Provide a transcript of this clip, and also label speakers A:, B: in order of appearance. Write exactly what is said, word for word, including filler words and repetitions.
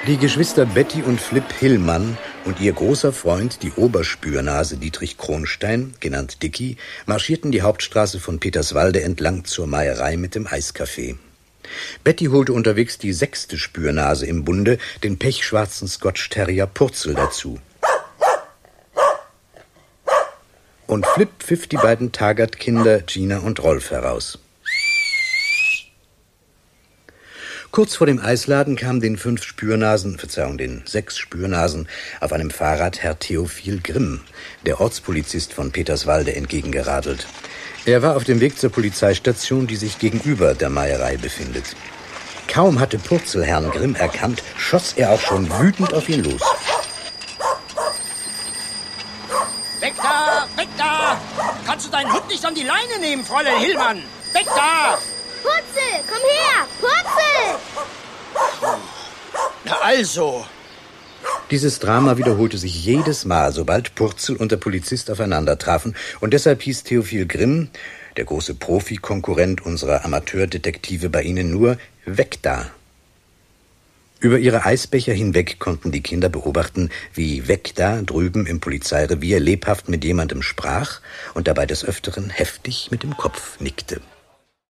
A: Die Geschwister Betty und Flip Hillmann und ihr großer Freund, die Oberspürnase Dietrich Kronstein, genannt Dicky, marschierten die Hauptstraße von Peterswalde entlang zur Meierei mit dem Eiskaffee. Betty holte unterwegs die sechste Spürnase im Bunde, den pechschwarzen Scotch Terrier Purzel, dazu. Und Flip pfiff die beiden Taggart-Kinder Gina und Rolf heraus. Kurz vor dem Eisladen kam den fünf Spürnasen, Verzeihung, den sechs Spürnasen, auf einem Fahrrad Herr Theophil Grimm, der Ortspolizist von Peterswalde, entgegengeradelt. Er war auf dem Weg zur Polizeistation, die sich gegenüber der Meierei befindet. Kaum hatte Purzel Herrn Grimm erkannt, schoss er auch schon wütend auf ihn los.
B: Weg da, weg da! Kannst du deinen Hund nicht an die Leine nehmen, Fräulein Hillmann? Weg da!
C: Purzel, komm her! Purzel!
B: Na also.
A: Dieses Drama wiederholte sich jedes Mal, sobald Purzel und der Polizist aufeinander trafen. Und deshalb hieß Theophil Grimm, der große Profi-Konkurrent unserer Amateurdetektive, bei ihnen nur weg da. Über ihre Eisbecher hinweg konnten die Kinder beobachten, wie weg da drüben im Polizeirevier lebhaft mit jemandem sprach und dabei des Öfteren heftig mit dem Kopf nickte.